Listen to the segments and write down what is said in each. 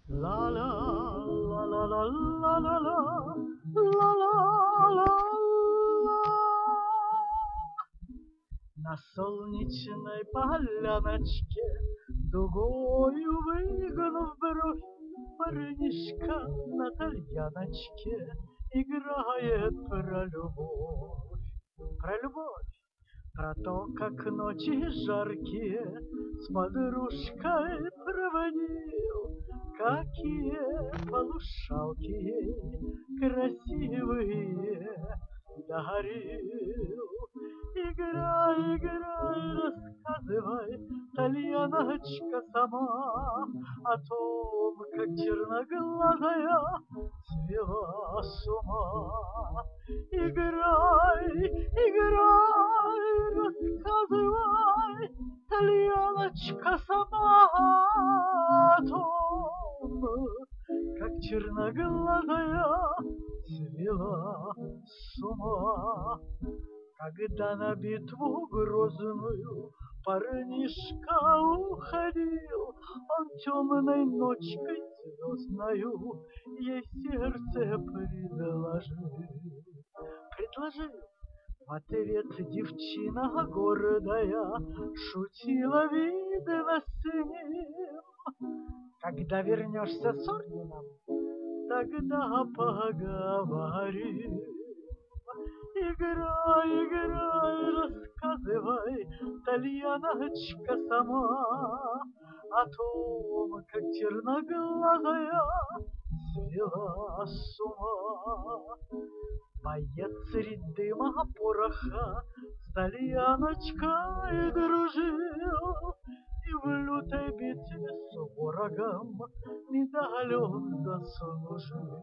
ла ла ла ла ла ла ла ла ла ла ла. На солнечной поляночке, дугою выгнув бровь, парнишка на тальяночке играет про любовь. Про любовь, про то, как ночи жаркие с подружкой проводил, какие полушалки ей красивые дарил. Играй, играй, рассказывай, тальяночка сама, о том, как черноглазая свела с ума. Играй, играй, рассказывай, тальяночка сама, о том, как черноглазая свела с ума. Когда на битву грозную парнишка уходил, он темной ночкой звездною ей сердце предложил. В ответ девчина гордая шутила, видно, с ним: когда вернешься с орденом, тогда поговорим. Играй, играй, рассказывай, тальяночка сама, о том, как черноглазая свела с ума. Боец средь дыма пороха с тальяночкой дружил, и в лютой битве с ворогом медаль заслужил.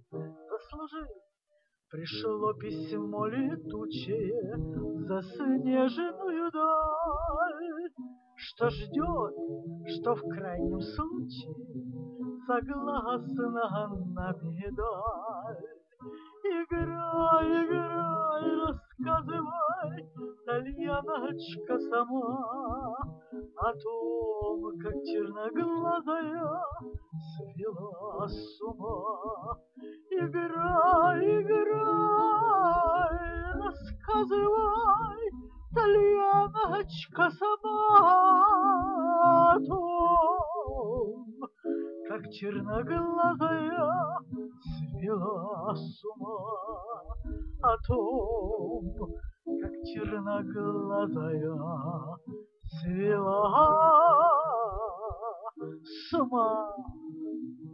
Пришло письмо летучее в заснеженную даль, что ждет, что в крайнем случае согласна на медаль. Играй, играй, рассказывай, тальяночка сама, о том, как черноглазая свела с ума. Играй, играй, рассказывай, тальяночка сама, о том, как черноглазая свела с ума, о том, как черноглазая свела с ума.